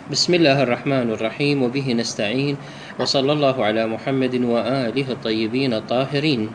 بسم الله الرحمن الرحيم، وبه نستعين، وصلى الله على محمد وآله الطيبين الطاهرين.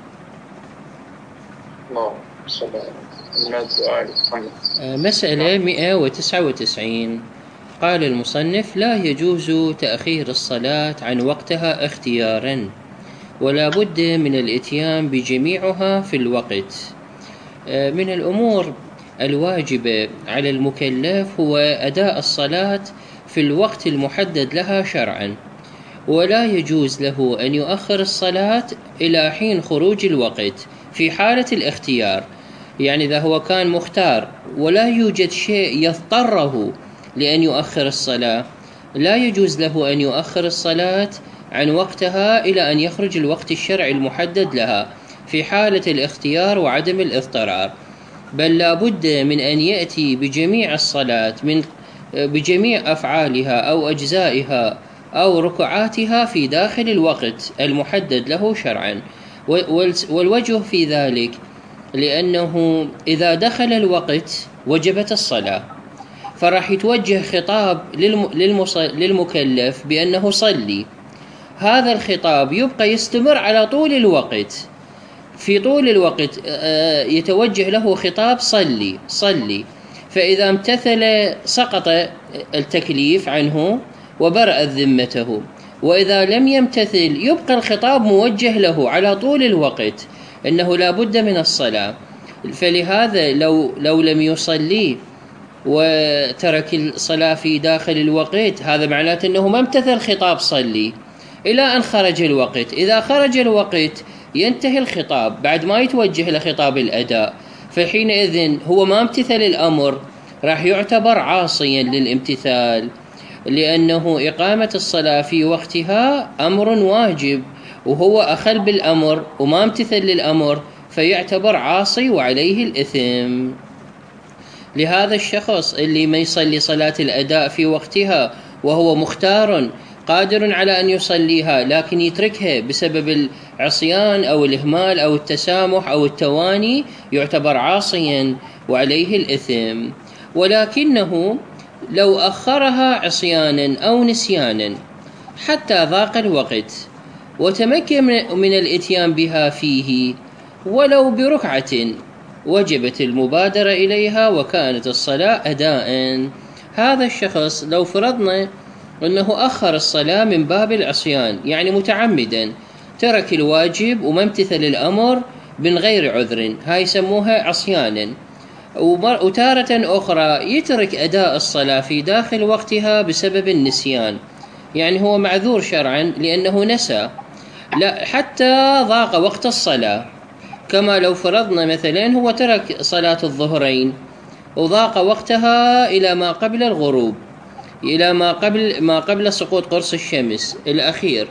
مسألة 199. قال المصنف: لا يجوز تأخير الصلاة عن وقتها اختيارا، ولا بد من الإتيان بجميعها في الوقت. من الأمور الواجبة على المكلف هو أداء الصلاة في الوقت المحدد لها شرعا، ولا يجوز له أن يؤخر الصلاة إلى حين خروج الوقت في حالة الاختيار. يعني إذا هو كان مختار ولا يوجد شيء يضطره لأن يؤخر الصلاة، لا يجوز له أن يؤخر الصلاة عن وقتها إلى أن يخرج الوقت الشرعي المحدد لها في حالة الاختيار وعدم الاضطرار، بل لا بد من أن يأتي بجميع الصلاة بجميع أفعالها أو أجزائها أو ركعاتها في داخل الوقت المحدد له شرعا. والوجه في ذلك لأنه إذا دخل الوقت وجبت الصلاة، فراح يتوجه خطاب للمكلف بأنه صلي. هذا الخطاب يبقى يستمر على طول الوقت. في طول الوقت يتوجه له خطاب صلي صلي، فإذا امتثل سقط التكليف عنه وبرأت ذمته، وإذا لم يمتثل يبقى الخطاب موجه له على طول الوقت إنه لا بد من الصلاة. فلهذا لو لم يصلي وترك الصلاة في داخل الوقت، هذا معناته أنه ما امتثل خطاب صلي إلى أن خرج الوقت. إذا خرج الوقت ينتهي الخطاب بعد ما يتوجه لخطاب الأداء، فحينئذ هو ما امتثل الأمر، راح يعتبر عاصيا للامتثال، لأنه إقامة الصلاة في وقتها أمر واجب، وهو أخل بالأمر وما امتثل للأمر، فيعتبر عاصي وعليه الإثم. لهذا الشخص اللي ما يصلي صلاة الأداء في وقتها وهو مختار قادر على أن يصليها لكن يتركها بسبب العصيان أو الإهمال أو التسامح أو التواني، يعتبر عاصيا وعليه الإثم. ولكنه لو أخرها عصيانا أو نسيانا حتى ضاق الوقت وتمكن من الإتيان بها فيه ولو بركعة، وجبت المبادرة إليها وكانت الصلاة أداء. هذا الشخص لو فرضنا أنه أخر الصلاة من باب العصيان، يعني متعمدا ترك الواجب وما امتثل الأمر من غير عذر، هاي يسموها عصيانا. وتارة أخرى يترك أداء الصلاة في داخل وقتها بسبب النسيان، يعني هو معذور شرعا لأنه نسى، لا حتى ضاق وقت الصلاة. كما لو فرضنا مثلا هو ترك صلاة الظهرين وضاق وقتها إلى ما قبل الغروب، إلى ما قبل سقوط قرص الشمس الأخير،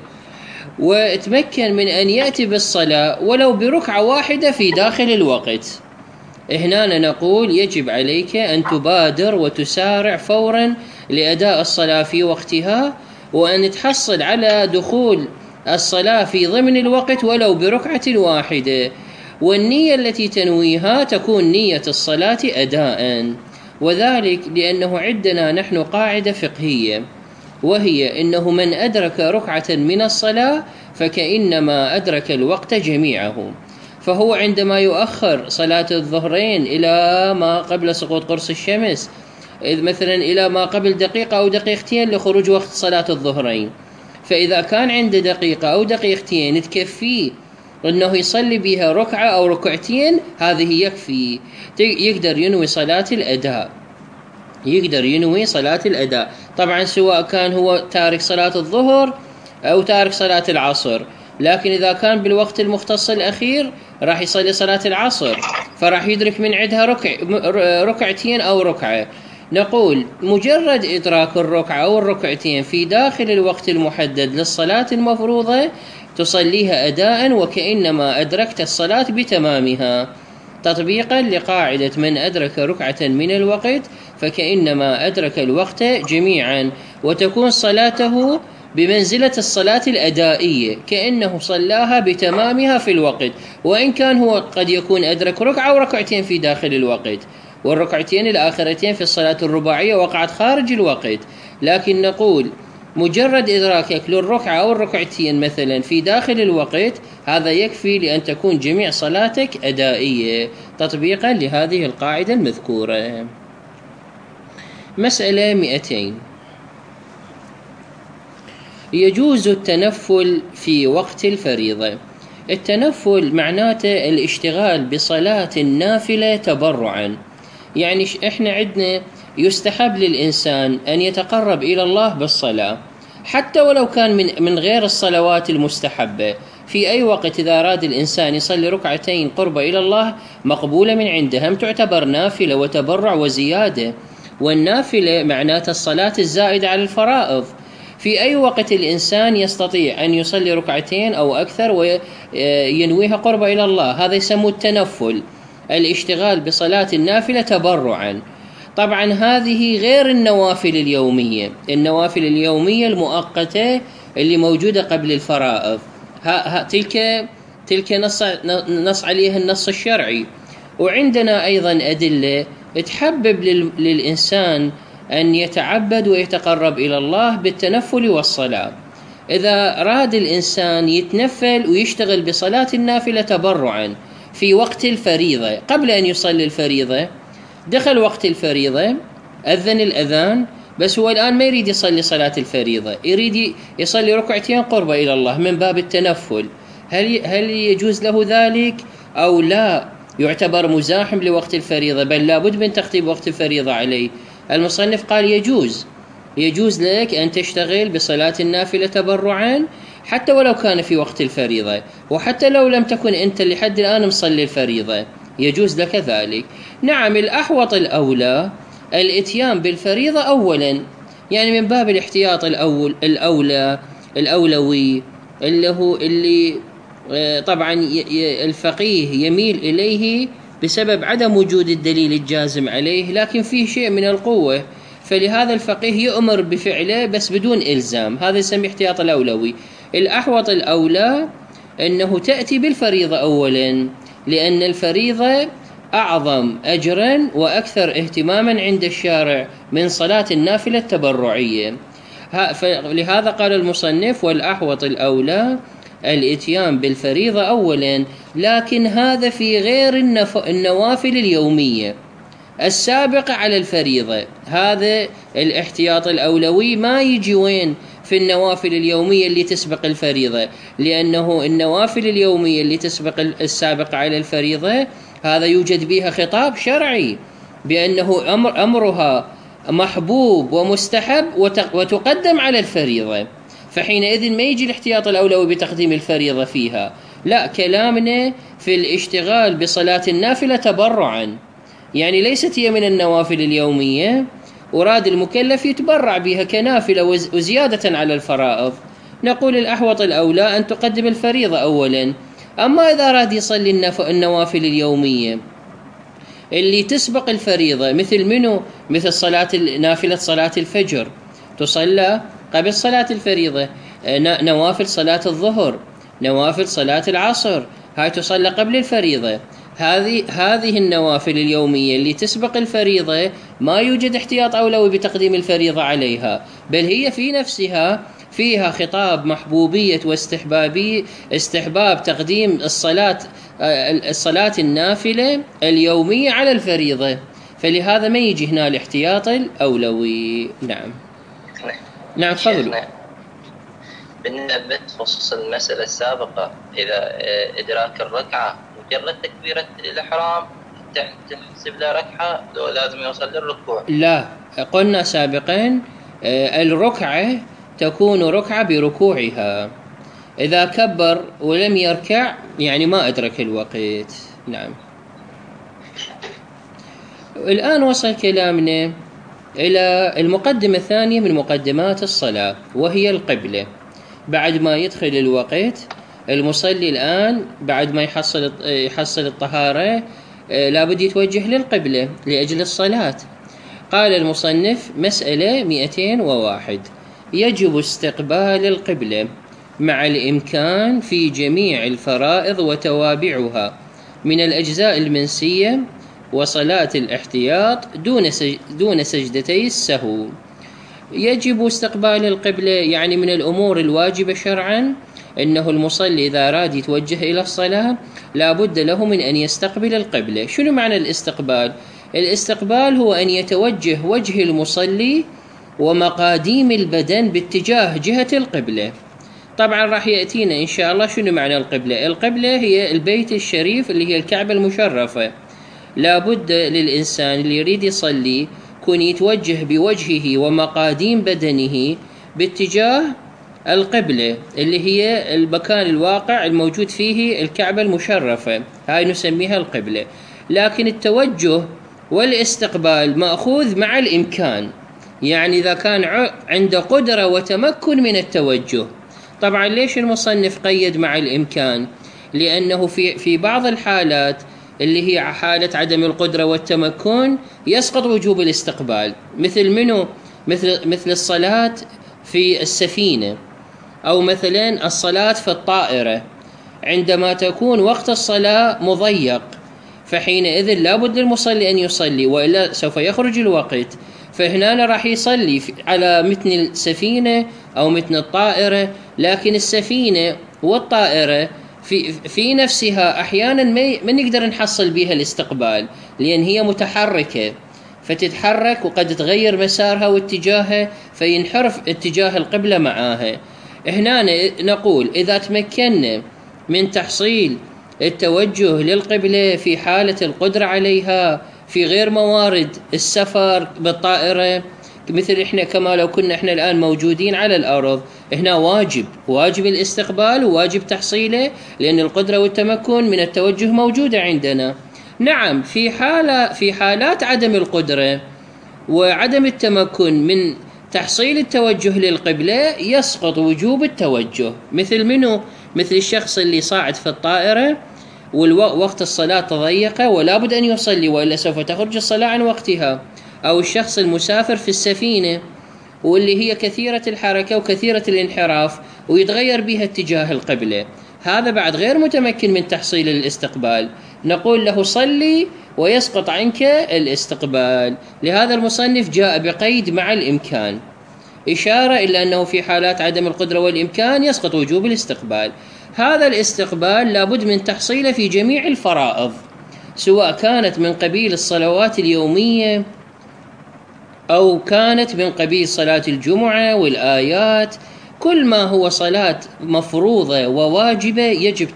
وتمكن من أن يأتي بالصلاة ولو بركعة واحدة في داخل الوقت، هنا نقول يجب عليك أن تبادر وتسارع فورا لأداء الصلاة في وقتها، وأن تحصل على دخول الصلاة في ضمن الوقت ولو بركعة واحدة، والنية التي تنويها تكون نية الصلاة أداء. وذلك لأنه عندنا نحن قاعدة فقهية، وهي إنه من أدرك ركعة من الصلاة فكأنما أدرك الوقت جميعه. فهو عندما يؤخر صلاة الظهرين إلى ما قبل سقوط قرص الشمس، مثلا إلى ما قبل دقيقة أو دقيقتين لخروج وقت صلاة الظهرين، فإذا كان عنده دقيقة أو دقيقتين تكفيه أنه يصلي بها ركعة أو ركعتين، هذه يكفي، يقدر ينوي صلاة الأداء، يقدر ينوي صلاة الأداء. طبعا سواء كان هو تارك صلاة الظهر أو تارك صلاة العصر، لكن إذا كان بالوقت المختص الأخير راح يصلي صلاة العصر، فراح يدرك من عندها ركعتين أو ركعة. نقول مجرد إدراك الركعة أو الركعتين في داخل الوقت المحدد للصلاة المفروضة تصليها أداء وكأنما أدركت الصلاة بتمامها، تطبيقا لقاعدة من أدرك ركعة من الوقت فكأنما أدرك الوقت جميعا، وتكون صلاته بمنزلة الصلاة الأدائية كأنه صلاها بتمامها في الوقت، وإن كان هو قد يكون أدرك ركعة وركعتين في داخل الوقت. والركعتين الآخرتين في الصلاة الرباعية وقعت خارج الوقت، لكن نقول مجرد إدراكك للركعة أو الركعتين مثلا في داخل الوقت هذا يكفي لأن تكون جميع صلاتك أدائية، تطبيقا لهذه القاعدة المذكورة. مسألة 200: يجوز التنفل في وقت الفريضة. التنفل معناته الاشتغال بصلاة النافلة تبرعا، يعني احنا عندنا يستحب للإنسان أن يتقرب إلى الله بالصلاة حتى ولو كان من غير الصلوات المستحبة. في أي وقت إذا أراد الإنسان يصلي ركعتين قرب إلى الله مقبولة من عندهم، تعتبر نافلة وتبرع وزيادة، والنافلة معناتها الصلاة الزائدة على الفرائض. في أي وقت الإنسان يستطيع أن يصلي ركعتين أو أكثر وينويها قرب إلى الله، هذا يسمى التنفل، الاشتغال بصلاة النافلة تبرعا. طبعا هذه غير النوافل اليومية، النوافل اليومية المؤقتة اللي موجودة قبل الفرائض، تلك نص عليها النص الشرعي. وعندنا أيضا أدلة تحبب للإنسان أن يتعبد ويتقرب إلى الله بالتنفل والصلاة. إذا أراد الإنسان يتنفل ويشتغل بصلاة النافلة تبرعا في وقت الفريضة قبل أن يصلي الفريضة، دخل وقت الفريضة، أذن الأذان، بس هو الآن ما يريد يصلي صلاة الفريضة، يريد يصلي ركعتين قرب إلى الله من باب التنفل، هل يجوز له ذلك أو لا؟ يعتبر مزاحم لوقت الفريضة، بل لابد من تخطيب وقت الفريضة عليه. المصنف قال يجوز لك أن تشتغل بصلاة النافلة تبرعا حتى ولو كان في وقت الفريضة، وحتى لو لم تكن أنت لحد الآن مصلي الفريضة يجوز لك ذلك. نعم، الأحوط الأولى الإتيان بالفريضة أولا، يعني من باب الاحتياط الأولوي اللي طبعا الفقيه يميل إليه بسبب عدم وجود الدليل الجازم عليه، لكن فيه شيء من القوة، فلهذا الفقيه يؤمر بفعله بس بدون إلزام، هذا يسمى احتياط الأولوي. الأحوط الأولى أنه تأتي بالفريضة أولا، لأن الفريضة أعظم أجرا وأكثر اهتماما عند الشارع من صلاة النافلة التبرعية. لهذا قال المصنف: والأحوط الأولى الإتيان بالفريضة أولا، لكن هذا في غير النوافل اليومية السابقة على الفريضة. هذا الاحتياط الأولوي ما يجي وين؟ في النوافل اليومية اللي تسبق الفريضة، لأنه النوافل اليومية اللي تسبق السابقة على الفريضة هذا يوجد بها خطاب شرعي بأنه أمرها محبوب ومستحب وتقدم على الفريضة، فحينئذ ما يجي الاحتياط الأولوي بتقديم الفريضة فيها، لا، كلامنا في الاشتغال بصلاة النافلة تبرعا، يعني ليست هي من النوافل اليومية، أراد المكلف يتبرع بها كنافلة وزيادة على الفرائض. نقول الأحوط الأولى أن تقدم الفريضة أولا. أما إذا أراد يصلي النوافل اليومية اللي تسبق الفريضة، مثل نافلة صلاة الفجر تصلى قبل صلاة الفريضة، نوافل صلاة الظهر، نوافل صلاة العصر، هاي تصلى قبل الفريضة. هذه النوافل اليومية اللي تسبق الفريضة ما يوجد احتياط أولوي بتقديم الفريضة عليها، بل هي في نفسها فيها خطاب محبوبية استحباب تقديم الصلاة النافلة اليومية على الفريضة، فلهذا ما يجي هنا الاحتياط الأولوي. نعم تفضلوا. بالنسبة بخصوص المسألة السابقة، إذا إدراك الركعة مجرد تكبيرة الإحرام تحسب له ركعة لو لازم يوصل للركوع؟ لا، قلنا سابقا الركعة تكون ركعة بركوعها، إذا كبر ولم يركع يعني ما أدرك الوقت. نعم. الآن وصل كلامنا إلى المقدمة الثانية من مقدمات الصلاة، وهي القبلة. بعد ما يدخل الوقت المصلي الآن بعد ما يحصل الطهارة لابد يتوجه للقبلة لأجل الصلاة. قال المصنف: مسألة 201: يجب استقبال القبلة مع الإمكان في جميع الفرائض وتوابعها من الأجزاء المنسية وصلاة الاحتياط دون سجدتي السهو. يجب استقبال القبلة، يعني من الأمور الواجبة شرعا أنه المصلي إذا أراد يتوجه إلى الصلاة لا بد له من أن يستقبل القبلة. شنو معنى الاستقبال؟ الاستقبال هو أن يتوجه وجه المصلي ومقاديم البدن باتجاه جهة القبلة. طبعا راح يأتينا إن شاء الله شنو معنى القبلة. القبلة هي البيت الشريف اللي هي الكعبة المشرفة. لا بد للإنسان اللي يريد يصلي يكون يتوجه بوجهه ومقاديم بدنه باتجاه القبلة اللي هي المكان الواقع الموجود فيه الكعبة المشرفة، هاي نسميها القبلة. لكن التوجه والاستقبال مأخوذ مع الإمكان، يعني إذا كان عنده قدرة وتمكن من التوجه. طبعا ليش المصنف قيد مع الإمكان؟ لأنه في بعض الحالات اللي هي حالة عدم القدرة والتمكن يسقط وجوب الاستقبال. مثل منه؟ مثل الصلاة في السفينة، أو مثلا الصلاة في الطائرة. عندما تكون وقت الصلاة مضيق فحينئذ لا بد للمصلي أن يصلي، وإلا سوف يخرج الوقت. فهنا راح يصلي على متن السفينة أو متن الطائرة. لكن السفينة والطائرة في نفسها أحيانا ما نقدر نحصل بها الاستقبال، لأن هي متحركة فتتحرك وقد تغير مسارها واتجاهها فينحرف اتجاه القبلة معاها. هنا نقول إذا تمكنا من تحصيل التوجه للقبلة في حالة القدرة عليها في غير موارد السفر بالطائرة، مثل إحنا كما لو كنا إحنا الآن موجودين على الأرض، هنا واجب الاستقبال وواجب تحصيله، لأن القدرة والتمكن من التوجه موجودة عندنا. نعم، في حالات عدم القدرة وعدم التمكن من تحصيل التوجه للقبلة يسقط وجوب التوجه. مثل منه؟ مثل الشخص اللي صاعد في الطائرة ووقت الصلاة ضيقة ولا بد أن يصلي وإلا سوف تخرج الصلاة عن وقتها. أو الشخص المسافر في السفينة واللي هي كثيرة الحركة وكثيرة الانحراف ويتغير بها اتجاه القبلة، هذا بعد غير متمكن من تحصيل الاستقبال، نقول له صلي ويسقط عنك الاستقبال. لهذا المصنف جاء بقيد مع الإمكان، إشارة إلى أنه في حالات عدم القدرة والإمكان يسقط وجوب الاستقبال. هذا الاستقبال لابد من تحصيله في جميع الفرائض، سواء كانت من قبيل الصلوات اليومية أو كانت من قبيل صلاة الجمعة والآيات. كل ما هو صلاة مفروضة وواجبة يجب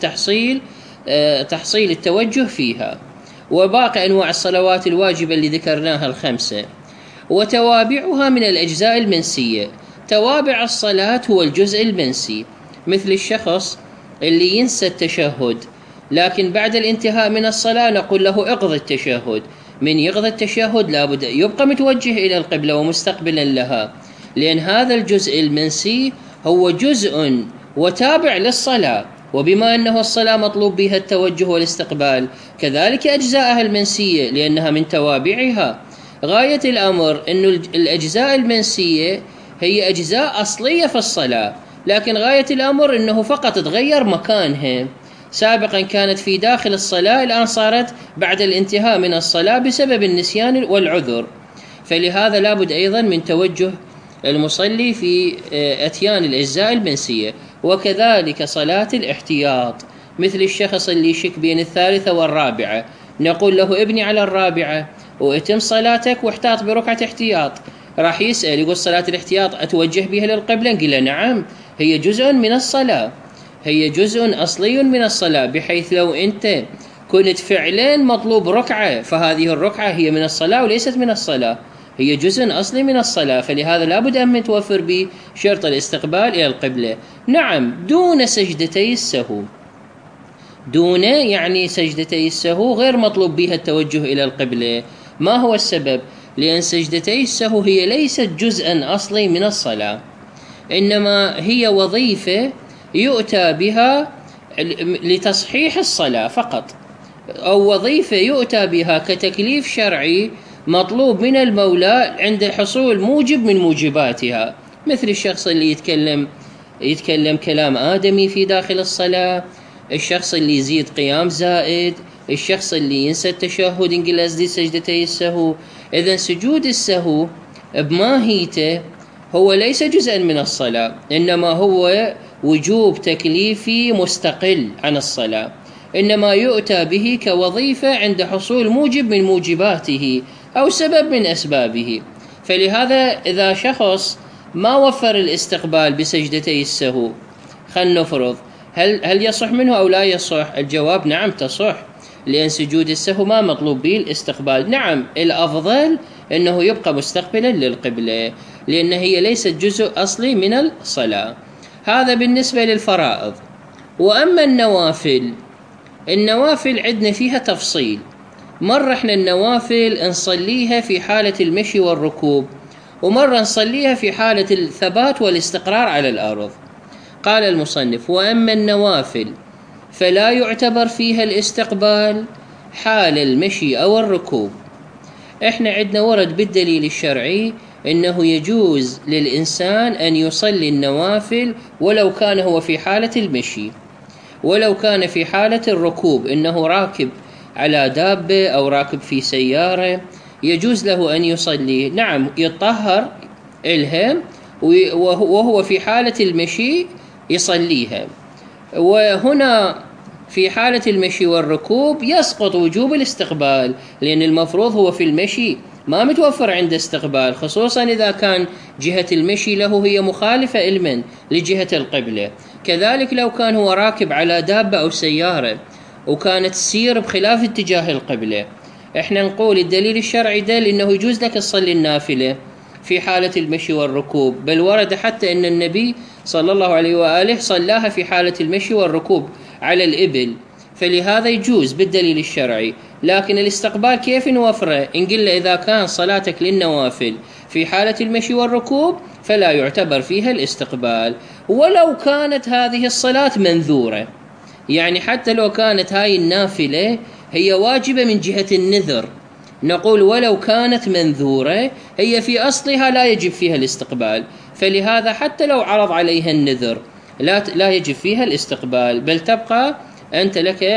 تحصيل التوجه فيها. وباقي أنواع الصلوات الواجبة اللي ذكرناها 5. وتوابعها من الأجزاء المنسية. توابع الصلاة هو الجزء المنسي، مثل الشخص اللي ينسى التشهد لكن بعد الانتهاء من الصلاة نقول له اقضي التشهد. من يقضي التشهد لابد يبقى متوجه إلى القبلة ومستقبلا لها، لأن هذا الجزء المنسي هو جزء وتابع للصلاة، وبما أنه الصلاة مطلوب بها التوجه والاستقبال كذلك أجزاءها المنسية لأنها من توابعها. غاية الأمر أن الأجزاء المنسية هي أجزاء أصلية في الصلاة، لكن غاية الأمر أنه فقط تغير مكانها. سابقا كانت في داخل الصلاة، الآن صارت بعد الانتهاء من الصلاة بسبب النسيان والعذر. فلهذا لابد أيضا من توجه المصلي في أتيان الأجزاء المنسية. وكذلك صلاة الاحتياط، مثل الشخص اللي يشك بين 3 و4 نقول له ابني على 4 واتم صلاتك واحتاط بركعة احتياط. راح يسأل يقول صلاة الاحتياط أتوجه بها للقبلة؟ نقول له نعم، هي جزء من الصلاة، هي جزء أصلي من الصلاة، بحيث لو أنت كنت فعلا مطلوب ركعة فهذه الركعة هي من الصلاة وليست من الصلاة، هي جزء أصلي من الصلاة. فلهذا لابد أن نتوفر بشرط الاستقبال إلى القبلة. نعم، دون سجدتي السهو. دون يعني سجدتي السهو غير مطلوب بها التوجه إلى القبلة. ما هو السبب؟ لأن سجدتي السهو هي ليست جزءا أصلي من الصلاة، إنما هي وظيفة يؤتى بها لتصحيح الصلاة فقط، أو وظيفة يؤتى بها كتكليف شرعي مطلوب من المولى عند حصول موجب من موجباتها، مثل الشخص اللي يتكلم كلام آدمي في داخل الصلاة، الشخص اللي يزيد قيام زائد، الشخص اللي ينسى التشهد نقول له اسجد سجدتي السهو. إذن سجود السهو بماهيته هو ليس جزءا من الصلاة، إنما هو وجوب تكليفي مستقل عن الصلاة، إنما يؤتى به كوظيفة عند حصول موجب من موجباته أو سبب من أسبابه. فلهذا إذا شخص ما وفر الاستقبال بسجدتي السهو، خلنا نفرض هل يصح منه أو لا يصح؟ الجواب نعم تصح، لأن سجود السهو ما مطلوب به الاستقبال. نعم الأفضل أنه يبقى مستقبلا للقبلة، لأن هي ليست جزء أصلي من الصلاة. هذا بالنسبة للفرائض. وأما النوافل عندنا فيها تفصيل. مرة احنا النوافل نصليها في حالة المشي والركوب، ومرة نصليها في حالة الثبات والاستقرار على الأرض. قال المصنف: وأما النوافل فلا يعتبر فيها الاستقبال حال المشي أو الركوب. احنا عندنا ورد بالدليل الشرعي إنه يجوز للإنسان أن يصلي النوافل ولو كان هو في حالة المشي، ولو كان في حالة الركوب، إنه راكب على دابة أو راكب في سيارة يجوز له أن يصلي. نعم يطهر إلها وهو في حالة المشي يصليها. وهنا في حالة المشي والركوب يسقط وجوب الاستقبال، لأن المفروض هو في المشي ما متوفر عنده استقبال، خصوصا إذا كان جهة المشي له هي مخالفة علما لجهة القبلة. كذلك لو كان هو راكب على دابة أو سيارة وكانت تسير بخلاف اتجاه القبلة، احنا نقول الدليل الشرعي دل إنه يجوز لك تصلي النافلة في حالة المشي والركوب، بل ورد حتى أن النبي صلى الله عليه وآله صلاها في حالة المشي والركوب على الإبل، فلهذا يجوز بالدليل الشرعي. لكن الاستقبال كيف نوفره؟ إن قلنا إذا كان صلاتك للنوافل في حالة المشي والركوب فلا يعتبر فيها الاستقبال، ولو كانت هذه الصلاة منذورة. يعني حتى لو كانت هاي النافلة هي واجبة من جهة النذر، نقول ولو كانت منذورة هي في أصلها لا يجب فيها الاستقبال، فلهذا حتى لو عرض عليها النذر لا يجب فيها الاستقبال، بل تبقى أنت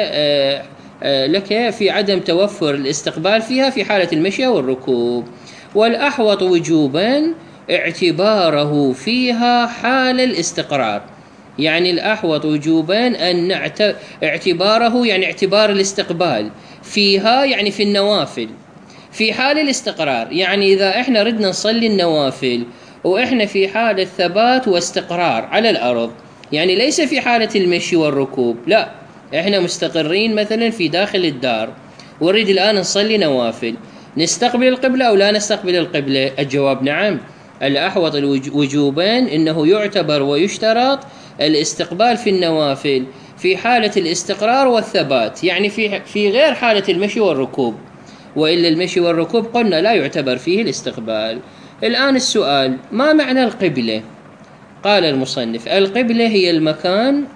لك في عدم توفر الاستقبال فيها في حالة المشي والركوب. والأحوط وجوبا اعتباره فيها حال الاستقرار، يعني الأحوط وجوبا أن اعتباره يعني اعتبار الاستقبال فيها، يعني في النوافل في حال الاستقرار. يعني إذا إحنا ردنا نصلي النوافل وإحنا في حالة ثبات واستقرار على الأرض، يعني ليس في حالة المشي والركوب، لا إحنا مستقرين مثلا في داخل الدار ونريد الآن نصلي نوافل، نستقبل القبلة أو لا نستقبل القبلة؟ الجواب نعم. الأحوط وجوبا إنه يعتبر ويشترط الاستقبال في النوافل في حالة الاستقرار والثبات، يعني في غير حالة المشي والركوب، وإلا المشي والركوب قلنا لا يعتبر فيه الاستقبال. الآن السؤال: ما معنى القبلة؟ قال المصنف: القبلة هي المكان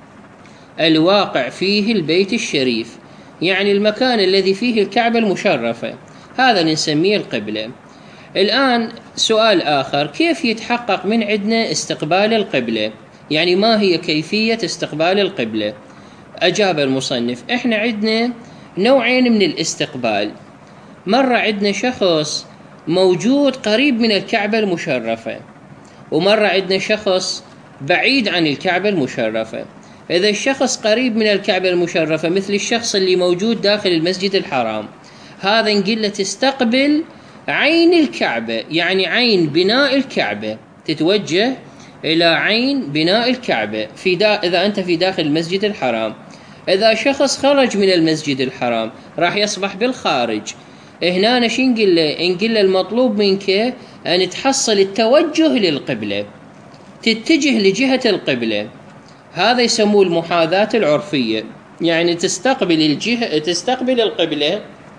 الواقع فيه البيت الشريف، يعني المكان الذي فيه الكعبة المشرفة، هذا نسميه القبلة. الآن سؤال آخر: كيف يتحقق من عندنا استقبال القبلة؟ يعني ما هي كيفية استقبال القبلة؟ أجاب المصنف: إحنا عندنا نوعين من الاستقبال. مرة عندنا شخص موجود قريب من الكعبة المشرفة، ومرة عندنا شخص بعيد عن الكعبة المشرفة. إذا الشخص قريب من الكعبة المشرفة مثل الشخص اللي موجود داخل المسجد الحرام، هذا نقول له تستقبل عين الكعبة، يعني عين بناء الكعبة، تتوجه إلى عين بناء الكعبة إذا أنت في داخل المسجد الحرام. إذا شخص خرج من المسجد الحرام راح يصبح بالخارج، هنا نقول له المطلوب منك أن تحصل التوجه للقبلة، تتجه لجهة القبلة، هذا يسموه المحاذاة العرفية، يعني تستقبل القبلة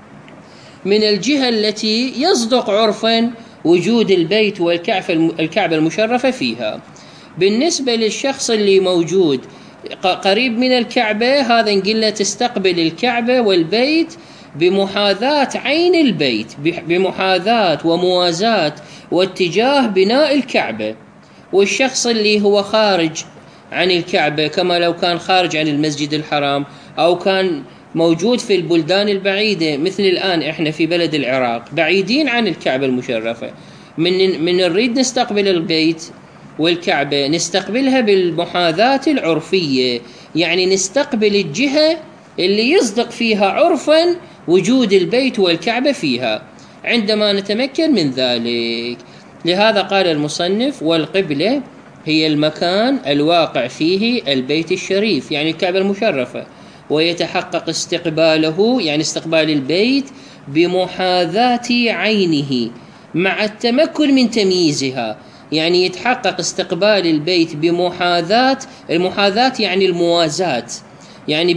من الجهة التي يصدق عرفا وجود البيت والكعبة المشرفة فيها. بالنسبة للشخص اللي موجود قريب من الكعبة، هذا نقول له تستقبل الكعبة والبيت بمحاذاة عين البيت، بمحاذاة وموازاة واتجاه بناء الكعبة. والشخص اللي هو خارج عن الكعبة، كما لو كان خارج عن المسجد الحرام أو كان موجود في البلدان البعيدة، مثل الآن إحنا في بلد العراق بعيدين عن الكعبة المشرفة، من نريد نستقبل البيت والكعبة نستقبلها بالمحاذاة العرفية، يعني نستقبل الجهة اللي يصدق فيها عرفا وجود البيت والكعبة فيها عندما نتمكن من ذلك. لهذا قال المصنف: والقبلة هي المكان الواقع فيه البيت الشريف، يعني الكعبة المشرفة، ويتحقق استقباله، يعني استقبال البيت، بمحاذاة عينه مع التمكن من تمييزها. يعني يتحقق استقبال البيت بمحاذاة، المحاذاة يعني الموازاة، يعني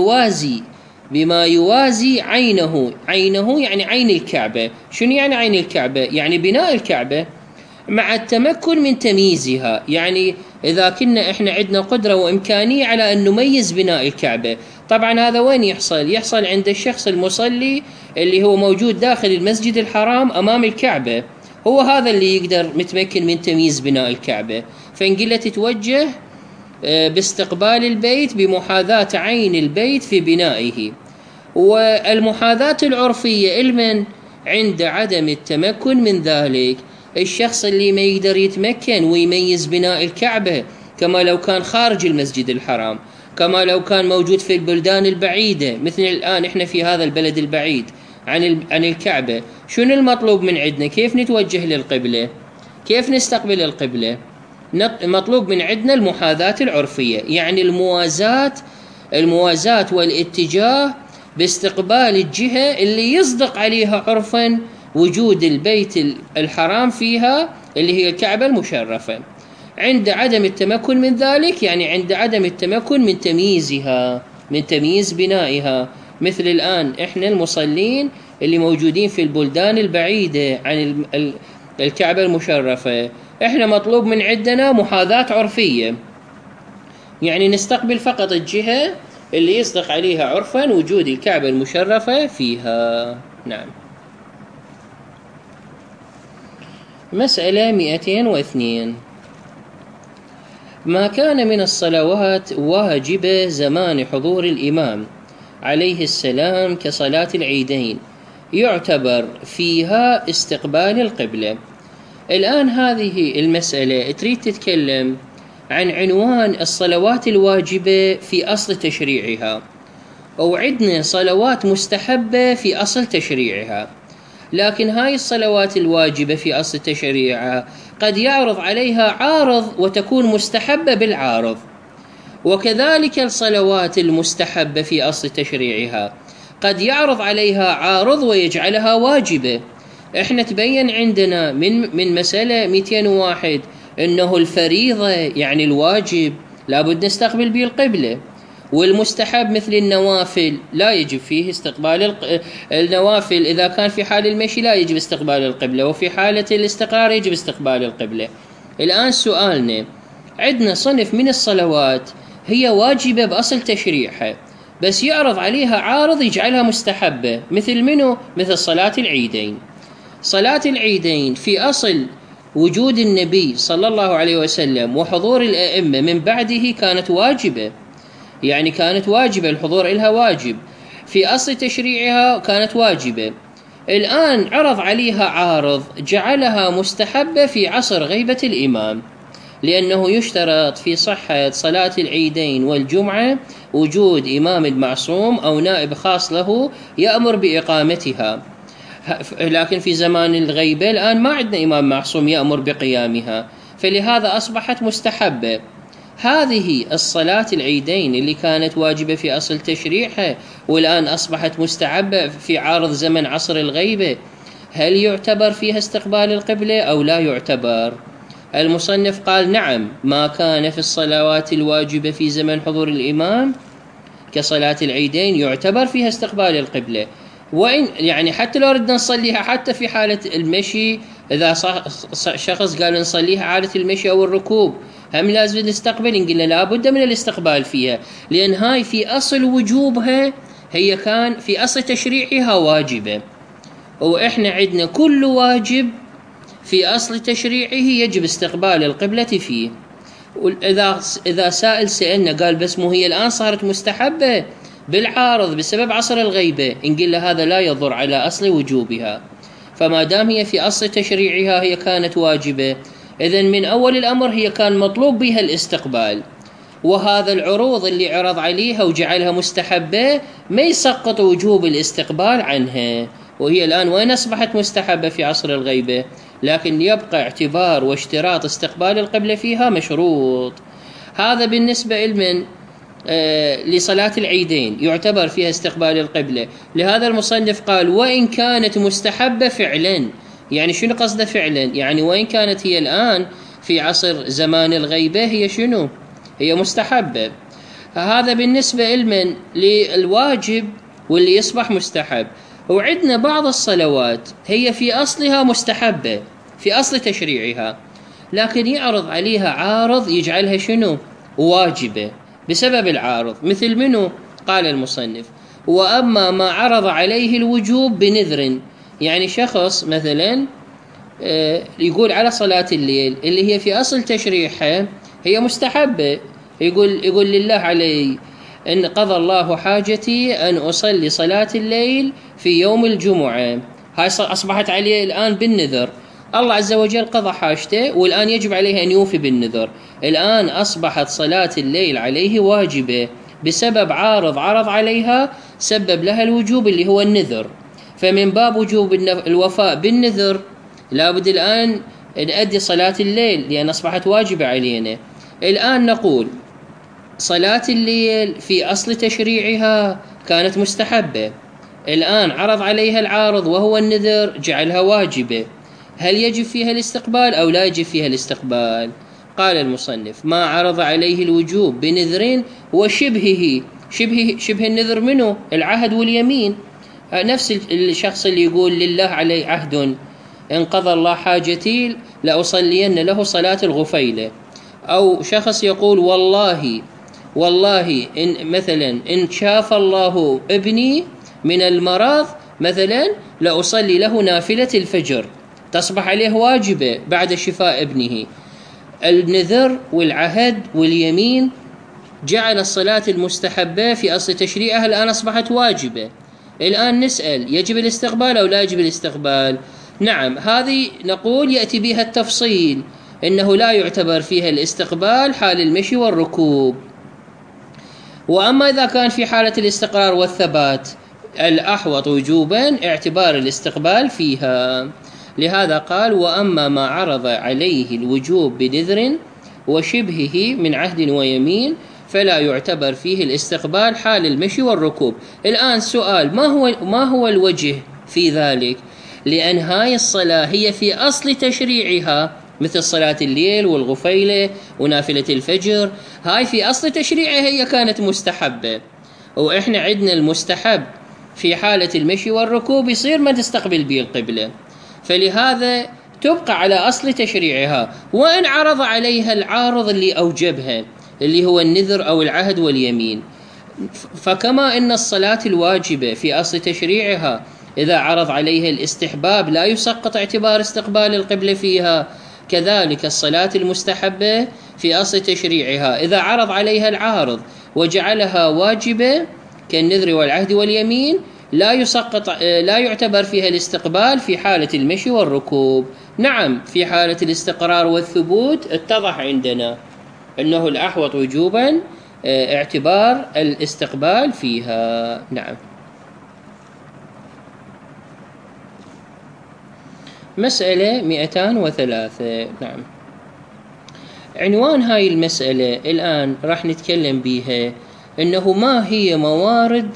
بما يوازي عينه يعني عين الكعبة. شنو يعني عين الكعبة؟ يعني بناء الكعبة مع التمكن من تمييزها. يعني إذا كنا إحنا عندنا قدرة وإمكانية على أن نميز بناء الكعبة، طبعا هذا وين يحصل عند الشخص المصلي اللي هو موجود داخل المسجد الحرام أمام الكعبة، هو هذا اللي يقدر متمكن من تمييز بناء الكعبة. فنقله تتوجه باستقبال البيت بمحاذاة عين البيت في بنائه. والمحاذاة العرفية المن عند عدم التمكن من ذلك، الشخص اللي ما يقدر يتمكن ويميز بناء الكعبة، كما لو كان خارج المسجد الحرام، كما لو كان موجود في البلدان البعيدة، مثل الآن إحنا في هذا البلد البعيد عن الكعبة. شنو المطلوب من عندنا؟ كيف نتوجه للقبلة؟ كيف نستقبل القبلة؟ مطلوب من عندنا المحاذاة العرفية، يعني الموازاة والاتجاه باستقبال الجهة اللي يصدق عليها عرفا وجود البيت الحرام فيها، اللي هي الكعبة المشرفة، عند عدم التمكن من ذلك، يعني عند عدم التمكن من تمييزها، من تمييز بنائها. مثل الآن إحنا المصلين اللي موجودين في البلدان البعيدة عن الكعبة المشرفة، إحنا مطلوب من عندنا محاذاة عرفية، يعني نستقبل فقط الجهة اللي يصدق عليها عرفا وجود الكعبة المشرفة فيها. نعم. مسألة 202: ما كان من الصلوات واجبة زمان حضور الإمام عليه السلام كصلاة العيدين يعتبر فيها استقبال القبلة. الآن هذه المسألة تريد تتكلم عن عنوان الصلوات الواجبة في أصل تشريعها، وعندنا صلوات مستحبة في أصل تشريعها. لكن هاي الصلوات الواجبة في أصل تشريعها قد يعرض عليها عارض وتكون مستحبة بالعارض، وكذلك الصلوات المستحبة في أصل تشريعها قد يعرض عليها عارض ويجعلها واجبة. احنا تبين عندنا من مسألة 201 انه الفريضة يعني الواجب لابد نستقبل به القبلة، والمستحب مثل النوافل لا يجب فيه استقبال النوافل إذا كان في حال المشي لا يجب استقبال القبلة، وفي حالة الاستقرار يجب استقبال القبلة. الآن سؤالنا، عندنا صنف من الصلوات هي واجبة بأصل تشريعها، بس يعرض عليها عارض يجعلها مستحبة، مثل منه؟ مثل صلاة العيدين. صلاة العيدين في أصل وجود النبي صلى الله عليه وسلم وحضور الأئمة من بعده كانت واجبة، يعني كانت واجبة، الحضور إلها واجب، في أصل تشريعها كانت واجبة. الآن عرض عليها عارض جعلها مستحبة في عصر غيبة الإمام، لأنه يشترط في صحة صلاة العيدين والجمعة وجود إمام معصوم أو نائب خاص له يأمر بإقامتها. لكن في زمان الغيبة الآن ما عندنا إمام معصوم يأمر بقيامها، فلهذا أصبحت مستحبة. هذه الصلاة العيدين اللي كانت واجبة في أصل تشريعها والآن أصبحت مستحبة في عارض زمن عصر الغيبة، هل يعتبر فيها استقبال القبلة أو لا يعتبر؟ المصنف قال: نعم، ما كان في الصلوات الواجبة في زمن حضور الإمام كصلاة العيدين يعتبر فيها استقبال القبلة، وإن يعني حتى لو ردنا نصليها حتى في حالة المشي، إذا شخص قال نصليها حالة المشي أو الركوب هم لازم نستقبل، نقول لابد من الاستقبال فيها، لأن هاي في أصل وجوبها هي كان في أصل تشريعها واجبة، وإحنا عندنا كل واجب في أصل تشريعه يجب استقبال القبلة فيه. إذا سائل سألنا قال بس مو هي الآن صارت مستحبة، بالعارض بسبب عصر الغيبة، إن قلنا هذا لا يضر على أصل وجوبها، فما دام هي في أصل تشريعها هي كانت واجبة، إذن من أول الأمر هي كان مطلوب بها الاستقبال، وهذا العروض اللي عرض عليها وجعلها مستحبة ما يسقط وجوب الاستقبال عنها. وهي الآن وين أصبحت مستحبة في عصر الغيبة، لكن يبقى اعتبار واشتراط استقبال القبلة فيها مشروط. هذا بالنسبة لمن لصلاة العيدين يعتبر فيها استقبال القبلة. لهذا المصنف قال وإن كانت مستحبة فعلا. يعني شنو قصده فعلا؟ يعني وإن كانت هي الآن في عصر زمان الغيبة هي شنو؟ هي مستحبة. هذا بالنسبة لمن للواجب واللي يصبح مستحب. وعندنا بعض الصلوات هي في أصلها مستحبة في أصل تشريعها، لكن يعرض عليها عارض يجعلها شنو؟ واجبة بسبب العارض. مثل منه؟ قال المصنف وأما ما عرض عليه الوجوب بنذر. يعني شخص مثلا يقول على صلاة الليل اللي هي في أصل تشريعها هي مستحبة، يقول لله علي إن قضى الله حاجتي أن أصلي صلاة الليل في يوم الجمعة، هاي أصبحت عليه الآن بالنذر. الله عز وجل قضى حاجته والآن يجب عليه أن يوفي بالنذر. الآن أصبحت صلاة الليل عليه واجبة بسبب عارض عرض عليها سبب لها الوجوب اللي هو النذر. فمن باب وجوب الوفاء بالنذر لابد الآن نؤدي صلاة الليل لأن أصبحت واجبة علينا. الآن نقول صلاة الليل في أصل تشريعها كانت مستحبة، الآن عرض عليها العارض وهو النذر جعلها واجبة، هل يجب فيها الاستقبال أو لا يجب فيها الاستقبال؟ قال المصنف ما عرض عليه الوجوب بنذر وشبهه. شبه النذر منه؟ العهد واليمين. نفس الشخص اللي يقول لله علي عهد إن قضى الله حاجتي لأصلين له صلاة الغفيلة، أو شخص يقول والله إن مثلا إن شاف الله ابني من المرض مثلا لأصلي له نافلة الفجر، تصبح عليه واجبة بعد شفاء ابنه. النذر والعهد واليمين جعل الصلاة المستحبة في أصل تشريعها الآن أصبحت واجبة. الآن نسأل يجب الاستقبال أو لا يجب الاستقبال؟ نعم، هذه نقول يأتي بها التفصيل إنه لا يعتبر فيها الاستقبال حال المشي والركوب. وأما إذا كان في حالة الاستقرار والثبات الأحوط وجوبا اعتبار الاستقبال فيها. لهذا قال وأما ما عرض عليه الوجوب بنذر وشبهه من عهد ويمين فلا يعتبر فيه الاستقبال حال المشي والركوب. الآن سؤال ما هو الوجه في ذلك؟ لأن هاي الصلاة هي في أصل تشريعها مثل صلاة الليل والغفيلة ونافلة الفجر، هاي في أصل تشريعها هي كانت مستحبة، وإحنا عندنا المستحب في حالة المشي والركوب يصير ما تستقبل به القبلة، فلهذا تبقى على أصل تشريعها وإن عرض عليها العارض اللي أوجبها اللي هو النذر أو العهد واليمين. فكما أن الصلاة الواجبة في أصل تشريعها إذا عرض عليها الاستحباب لا يسقط اعتبار استقبال القبلة فيها، كذلك الصلاة المستحبة في أصل تشريعها إذا عرض عليها العارض وجعلها واجبة كالنذر والعهد واليمين لا يعتبر فيها الاستقبال في حالة المشي والركوب. نعم، في حالة الاستقرار والثبوت اتضح عندنا أنه الأحوط وجوبا اعتبار الاستقبال فيها. نعم. مسألة 203. نعم، عنوان هاي المسألة الآن راح نتكلم بيها أنه ما هي موارد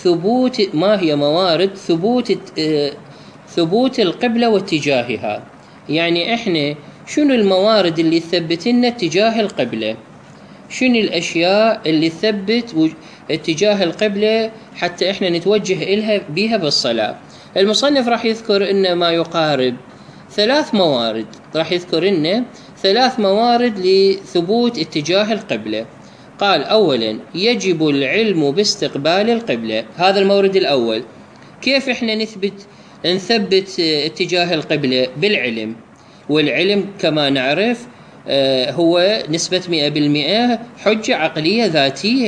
ثبوت القبلة واتجاهها. يعني إحنا شنو الموارد اللي تثبت لنا اتجاه القبلة، شنو الأشياء اللي تثبت اتجاه القبلة حتى إحنا نتوجه إلها بيها بالصلاة. المصنف راح يذكر إن ما يقارب 3 موارد، راح يذكر إن 3 موارد لثبوت اتجاه القبلة. قال أولا يجب العلم باستقبال القبلة، هذا المورد الأول. كيف إحنا نثبت اتجاه القبلة؟ بالعلم، والعلم كما نعرف هو نسبة 100% حجة عقلية ذاتية،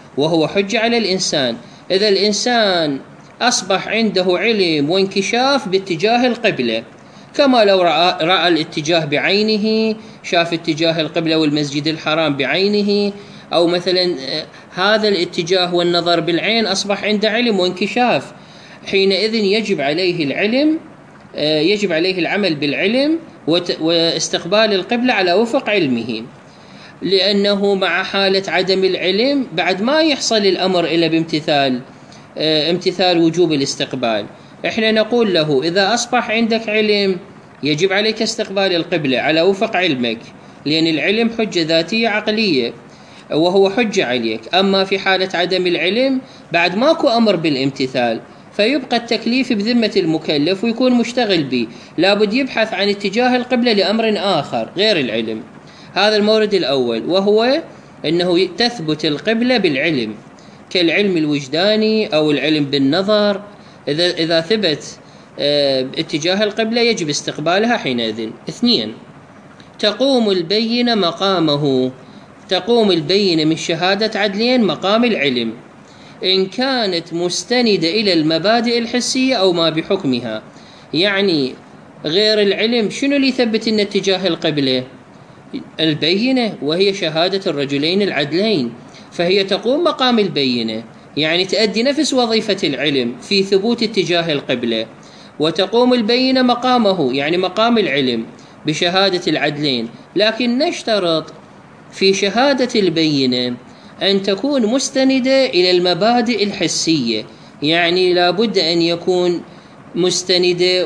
وهو حجة على الإنسان. إذا الإنسان أصبح عنده علم وانكشاف باتجاه القبلة، كما لو رأى الاتجاه بعينه، شاف اتجاه القبلة والمسجد الحرام بعينه، أو مثلا هذا الاتجاه والنظر بالعين أصبح عنده علم وانكشاف، حينئذ يجب عليه العلم، يجب عليه العمل بالعلم واستقبال القبلة على وفق علمه، لأنه مع حالة عدم العلم بعد ما يحصل الأمر إلا بامتثال امتثال وجوب الاستقبال. احنا نقول له إذا أصبح عندك علم يجب عليك استقبال القبلة على وفق علمك، لأن العلم حجة ذاتية عقلية وهو حجة عليك. أما في حالة عدم العلم بعد ماكو أمر بالامتثال، فيبقى التكليف بذمة المكلف ويكون مشتغل به، لابد يبحث عن اتجاه القبلة لأمر آخر غير العلم. هذا المورد الأول، وهو أنه تثبت القبلة بالعلم كالعلم الوجداني أو العلم بالنظر. إذا ثبت اتجاه القبلة يجب استقبالها حينئذ. 2، تقوم البينة مقامه، تقوم البينة من شهادة عدلين مقام العلم إن كانت مستندة إلى المبادئ الحسية أو ما بحكمها. يعني غير العلم شنو اللي يثبت إن اتجاه القبلة؟ البينة، وهي شهادة الرجلين العدلين، فهي تقوم مقام البينة، يعني تؤدي نفس وظيفة العلم في ثبوت اتجاه القبلة، وتقوم البينة مقامه يعني مقام العلم بشهادة العدلين. لكن نشترط في شهادة البينة أن تكون مستندة إلى المبادئ الحسية، يعني لابد أن يكون مستندة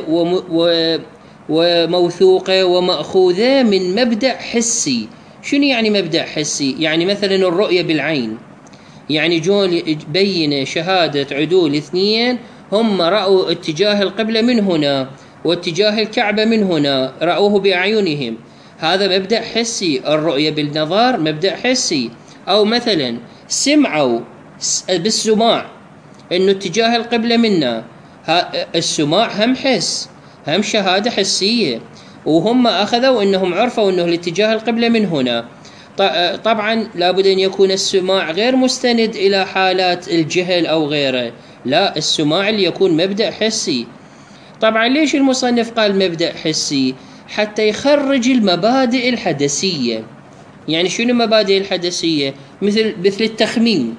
وموثوقة ومأخوذة من مبدأ حسي. شنو يعني مبدأ حسي؟ يعني مثلا الرؤية بالعين، يعني جون بين شهادة عدول 2 هم رأوا اتجاه القبلة من هنا واتجاه الكعبة من هنا، رأوه بأعينهم، هذا مبدأ حسي. الرؤية بالنظر مبدأ حسي. أو مثلا سمعوا بالسماع إنه اتجاه القبلة منا، السماع هم حس، هم شهادة حسية، وهم أخذوا إنهم عرفوا إنه الاتجاه القبلة من هنا. طبعا لابد أن يكون السماع غير مستند إلى حالات الجهل أو غيره، لا، السماع اللي يكون مبدأ حسي. طبعا ليش المصنف قال مبدأ حسي؟ حتى يخرج المبادئ الحدثية. يعني شنو مبادئ الحدثية؟ مثل التخمين.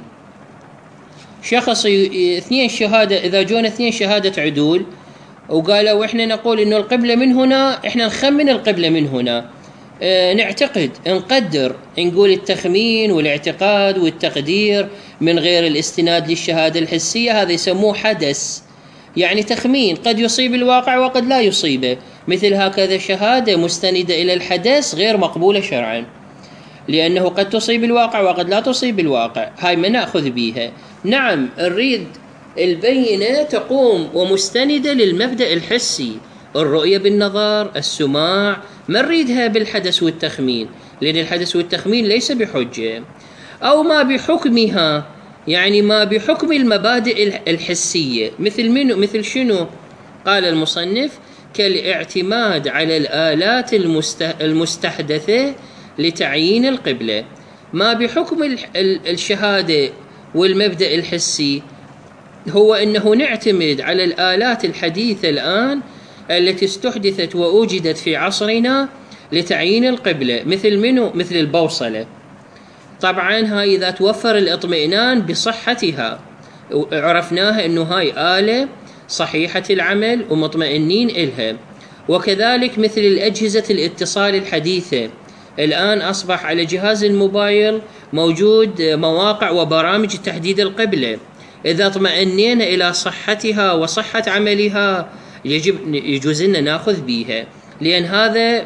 شخص 2 شهادة، إذا جونا 2 شهادة عدول وقالوا إحنا نقول إنه القبلة من هنا، إحنا نخمن القبلة من هنا، نعتقد، نقدر، نقول التخمين والاعتقاد والتقدير من غير الاستناد للشهادة الحسية، هذا يسموه حدث، يعني تخمين قد يصيب الواقع وقد لا يصيبه. مثل هكذا شهادة مستندة إلى الحدث غير مقبولة شرعا، لأنه قد تصيب الواقع وقد لا تصيب الواقع، هاي ما نأخذ بيها. نعم، نريد البينة تقوم ومستندة للمبدأ الحسي، الرؤية بالنظر، السماع، ما نريدها بالحدث والتخمين، لأن الحدث والتخمين ليس بحجة. أو ما بحكمها، يعني ما بحكم المبادئ الحسية، مثل شنو؟ قال المصنف كالاعتماد على الآلات المستحدثة لتعيين القبلة. ما بحكم الشهادة والمبدأ الحسي هو أنه نعتمد على الآلات الحديثة الآن التي استحدثت وأوجدت في عصرنا لتعيين القبلة. مثل البوصلة. طبعا هاي إذا توفر الاطمئنان بصحتها، عرفناها أنه هاي آلة صحيحة العمل ومطمئنين إلها. وكذلك مثل الأجهزة الاتصال الحديثة، الآن أصبح على جهاز الموبايل موجود مواقع وبرامج تحديد القبلة، إذا اطمئنينا إلى صحتها وصحة عملها يجوز لنا نأخذ بها، لأن هذا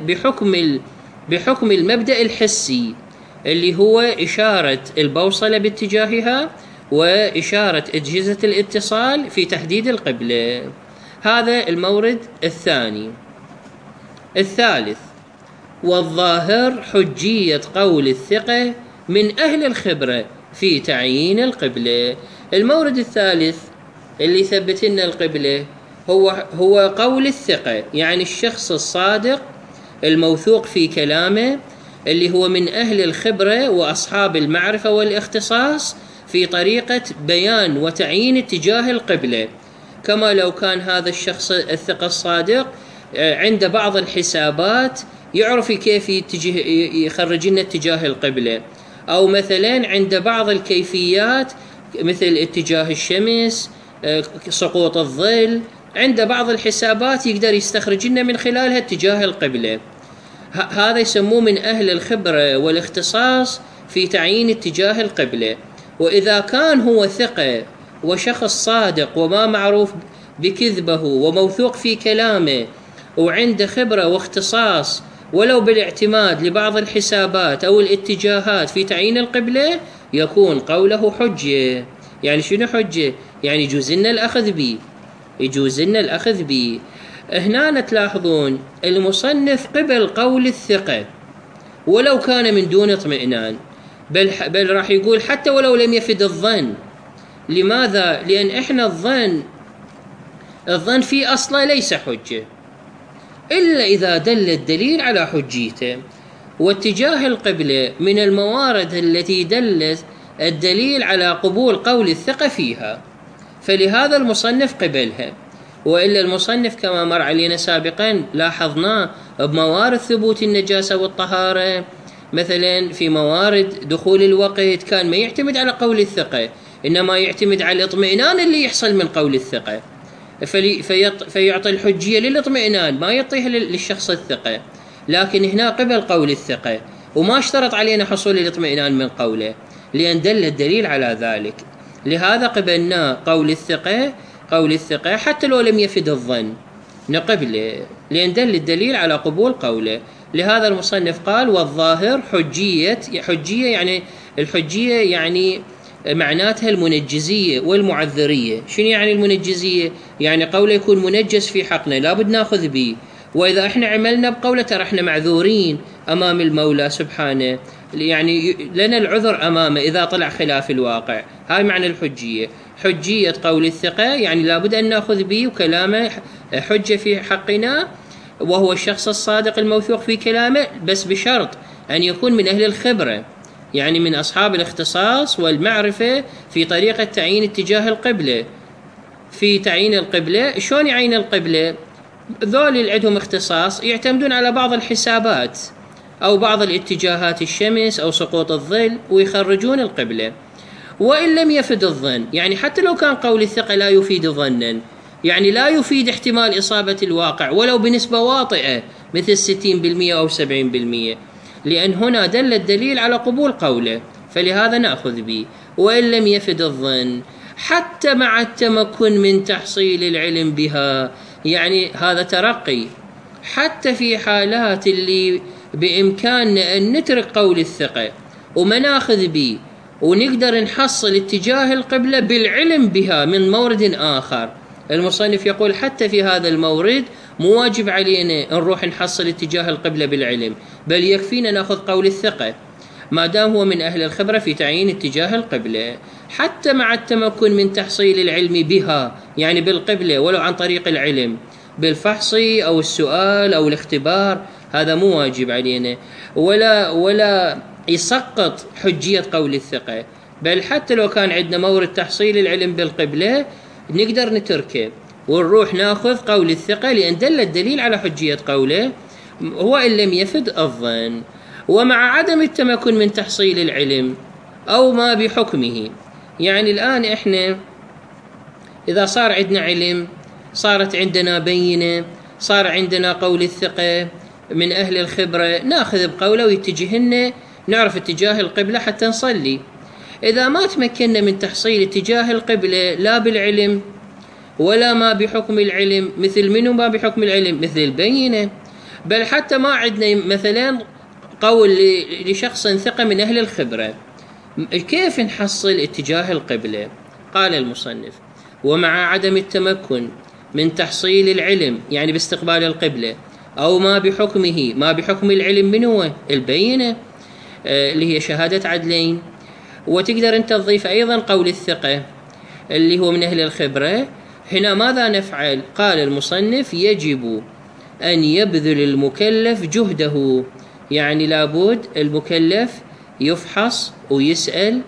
بحكم المبدأ الحسي اللي هو إشارة البوصلة باتجاهها وإشارة أجهزة الاتصال في تحديد القبلة. هذا المورد الثاني. الثالث، والظاهر حجية قول الثقة من أهل الخبرة في تعيين القبلة. المورد الثالث اللي ثبت لنا القبلة هو قول الثقة، يعني الشخص الصادق الموثوق في كلامه اللي هو من أهل الخبرة وأصحاب المعرفة والاختصاص في طريقة بيان وتعيين اتجاه القبلة، كما لو كان هذا الشخص الثقة الصادق عند بعض الحسابات يعرف كيف يخرج لنا اتجاه القبلة، أو مثلا عند بعض الكيفيات مثل اتجاه الشمس، سقوط الظل، عند بعض الحسابات يقدر يستخرج لنا من خلالها اتجاه القبلة. هذا يسموه من أهل الخبرة والاختصاص في تعيين اتجاه القبلة. وإذا كان هو ثقة وشخص صادق وما معروف بكذبه وموثوق في كلامه وعنده خبرة واختصاص ولو بالاعتماد لبعض الحسابات أو الاتجاهات في تعيين القبلة، يكون قوله حجة. يعني شنو حجة؟ يعني يجوز لنا الأخذ به، يجوز لنا الأخذ به. هنا تلاحظون المصنف قبل قول الثقة ولو كان من دون اطمئنان، بل راح يقول حتى ولو لم يفد الظن. لماذا؟ لأن إحنا الظن في أصله ليس حجة إلا إذا دل الدليل على حجيته. واتجاه القبلة من الموارد التي دلت الدليل على قبول قول الثقة فيها، فلهذا المصنف قبلها. وإلا المصنف كما مر علينا سابقا لاحظنا بموارد ثبوت النجاسة والطهارة، مثلا في موارد دخول الوقت كان ما يعتمد على قول الثقة، إنما يعتمد على الاطمئنان اللي يحصل من قول الثقة، فيعطي الحجية للاطمئنان ما يعطيها للشخص الثقة. لكن هنا قبل قول الثقة وما اشترط علينا حصول الاطمئنان من قوله، لأن دل الدليل على ذلك. لهذا قبلنا قول الثقة حتى لو لم يفد الظن نقبله، لأن دل الدليل على قبول قوله. لهذا المصنف قال والظاهر حجية، يعني الحجية يعني معناتها المنجزية والمعذرية. شنو يعني المنجزية؟ يعني قوله يكون منجز في حقنا لابد ناخذ به، وإذا احنا عملنا بقوله ترى احنا معذورين أمام المولى سبحانه، يعني لنا العذر أمامه إذا طلع خلاف الواقع. هاي معنى الحجية. حجية قول الثقة يعني لابد أن نأخذ به وكلامه حجة في حقنا، وهو الشخص الصادق الموثوق في كلامه، بس بشرط أن يكون من أهل الخبرة، يعني من أصحاب الاختصاص والمعرفة في طريقة تعيين اتجاه القبلة. في تعيين القبلة شلون يعين القبلة؟ ذول اللي عندهم اختصاص يعتمدون على بعض الحسابات أو بعض الاتجاهات، الشمس أو سقوط الظل، ويخرجون القبلة. وإن لم يفد الظن، يعني حتى لو كان قول الثقة لا يفيد ظنا، يعني لا يفيد احتمال إصابة الواقع ولو بنسبة واطئة مثل 60% أو 70%، لأن هنا دل الدليل على قبول قوله، فلهذا نأخذ به. وإن لم يفد الظن حتى مع التمكن من تحصيل العلم بها، يعني هذا ترقي، حتى في حالات اللي بإمكاننا أن نترك قول الثقة وما ناخذ به ونقدر نحصل اتجاه القبلة بالعلم بها من مورد آخر، المصنف يقول حتى في هذا المورد مو واجب علينا نروح نحصل اتجاه القبلة بالعلم، بل يكفينا ناخذ قول الثقة ما دام هو من أهل الخبرة في تعيين اتجاه القبلة، حتى مع التمكن من تحصيل العلم بها، يعني بالقبلة ولو عن طريق العلم بالفحص أو السؤال أو الاختبار، هذا مو واجب علينا ولا يسقط حجية قول الثقة، بل حتى لو كان عندنا مورد تحصيل العلم بالقبلة نقدر نتركه ونروح ناخذ قول الثقة، لأن دل الدليل على حجية قوله. هو إن لم يفد الظن. ومع عدم التمكن من تحصيل العلم أو ما بحكمه، يعني الآن إحنا إذا صار عندنا علم، صارت عندنا بينة، صار عندنا قول الثقة من أهل الخبرة، ناخذ بقوله ويتجهنا نعرف اتجاه القبلة حتى نصلي. إذا ما تمكننا من تحصيل اتجاه القبلة لا بالعلم ولا ما بحكم العلم، مثل منه ما بحكم العلم؟ مثل البينة. بل حتى ما عندنا مثلا قول لشخص ثقة من أهل الخبرة، كيف نحصل اتجاه القبلة؟ قال المصنف ومع عدم التمكن من تحصيل العلم، يعني باستقبال القبلة، أو ما بحكمه، ما بحكم العلم من هو؟ البينة اللي هي شهادة عدلين. وتقدر أنت تضيف أيضا قول الثقة اللي هو من أهل الخبرة. هنا ماذا نفعل؟ قال المصنف يجب أن يبذل المكلف جهده، يعني لابد المكلف يفحص ويسأل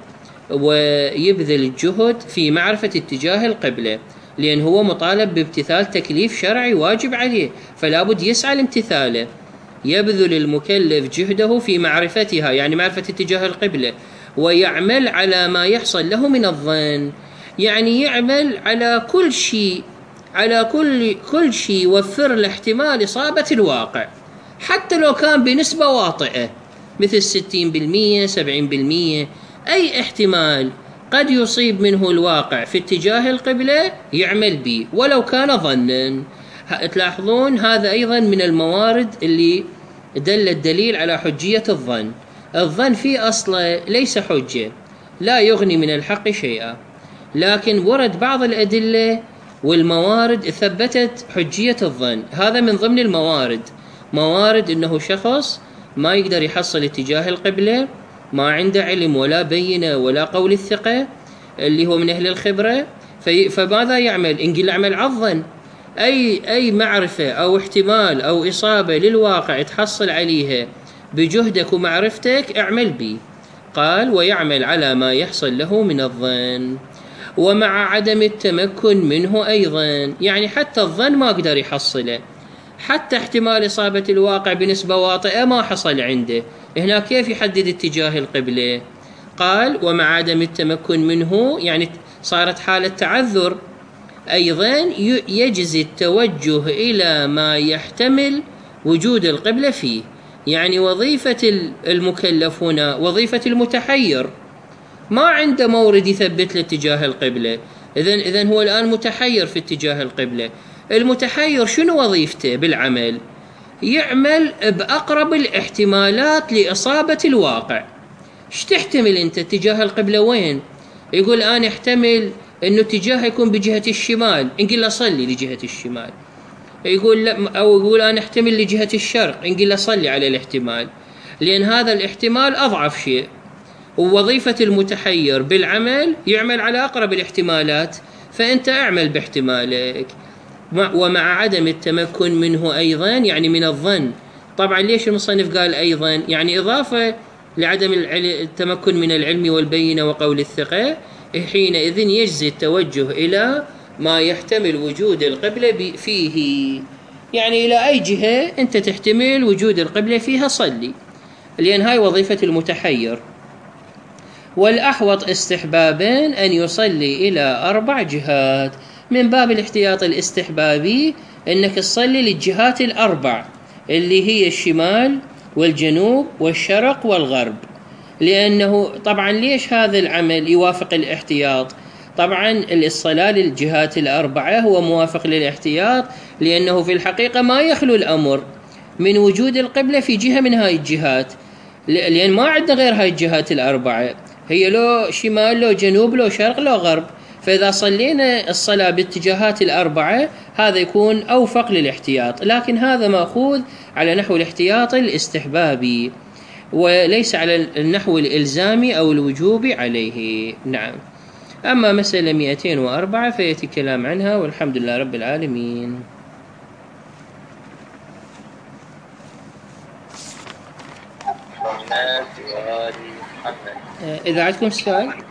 ويبذل الجهد في معرفة اتجاه القبلة، لأن هو مطالب بامتثال تكليف شرعي واجب عليه، فلا بد يسعى لامتثاله. يبذل المكلف جهده في معرفتها، يعني معرفة اتجاه القبلة، ويعمل على ما يحصل له من الظن، يعني يعمل على كل شيء، على كل شيء يوفر له احتمال إصابة الواقع، حتى لو كان بنسبة واطئة مثل 60% 70%، أي احتمال قد يصيب منه الواقع في اتجاه القبلة يعمل به ولو كان ظنا. تلاحظون هذا أيضا من الموارد اللي دل الدليل على حجية الظن. الظن في أصله ليس حجة، لا يغني من الحق شيئا، لكن ورد بعض الأدلة والموارد ثبتت حجية الظن. هذا من ضمن الموارد، موارد إنه شخص ما يقدر يحصل اتجاه القبلة، ما عنده علم ولا بينة ولا قول الثقة اللي هو من أهل الخبرة، فماذا يعمل؟ إن يعمل على الظن، أي معرفة أو احتمال أو إصابة للواقع تحصل عليها بجهدك ومعرفتك اعمل به. قال ويعمل على ما يحصل له من الظن، ومع عدم التمكن منه أيضا، يعني حتى الظن ما قدر يحصله، حتى احتمال إصابة الواقع بنسبة واطئة ما حصل عنده، هنا كيف يحدد اتجاه القبلة؟ قال ومع عدم التمكن منه، يعني صارت حالة تعذر، أيضا يجزي التوجه إلى ما يحتمل وجود القبلة فيه. يعني وظيفة المكلف هنا وظيفة المتحير، ما عنده مورد يثبت له اتجاه القبلة، إذن هو الآن متحير في اتجاه القبلة. المتحير شنو وظيفته بالعمل؟ يعمل بأقرب الاحتمالات لإصابة الواقع. ايش تحتمل أنت اتجاه القبلة وين؟ يقول أنا احتمل أنه اتجاهه يكون بجهة الشمال، نقول له صلي لجهة الشمال. يقول لا، أو يقول أنا احتمل لجهة الشرق، نقول له صلي على الاحتمال، لأن هذا الاحتمال أضعف شيء. ووظيفة المتحير بالعمل يعمل على أقرب الاحتمالات، فأنت اعمل باحتمالك. ومع عدم التمكن منه أيضا، يعني من الظن. طبعا ليش المصنف قال أيضا؟ يعني إضافة لعدم التمكن من العلم والبينة وقول الثقة، حينئذ يجزي التوجه إلى ما يحتمل وجود القبلة فيه، يعني إلى أي جهة أنت تحتمل وجود القبلة فيها صلي، لأن هاي وظيفة المتحير. والأحوط استحبابا أن يصلي إلى 4 جهات، من باب الاحتياط الاستحبابي أنك تصلي للجهات ال4 اللي هي الشمال والجنوب والشرق والغرب. لأنه طبعا ليش هذا العمل يوافق الاحتياط؟ طبعا الصلاة للجهات ال4 هو موافق للاحتياط، لأنه في الحقيقة ما يخلو الأمر من وجود القبلة في جهة من هاي الجهات، لأن ما عندنا غير هاي الجهات ال4، هي لو شمال لو جنوب لو شرق لو غرب. فإذا صلينا الصلاة باتجاهات ال4 هذا يكون أوفق للاحتياط، لكن هذا مأخوذ على نحو الاحتياط الاستحبابي وليس على النحو الإلزامي أو الوجوبي عليه. نعم. أما مسألة 204 فيأتي كلام عنها، والحمد لله رب العالمين. إذا عندكم سؤال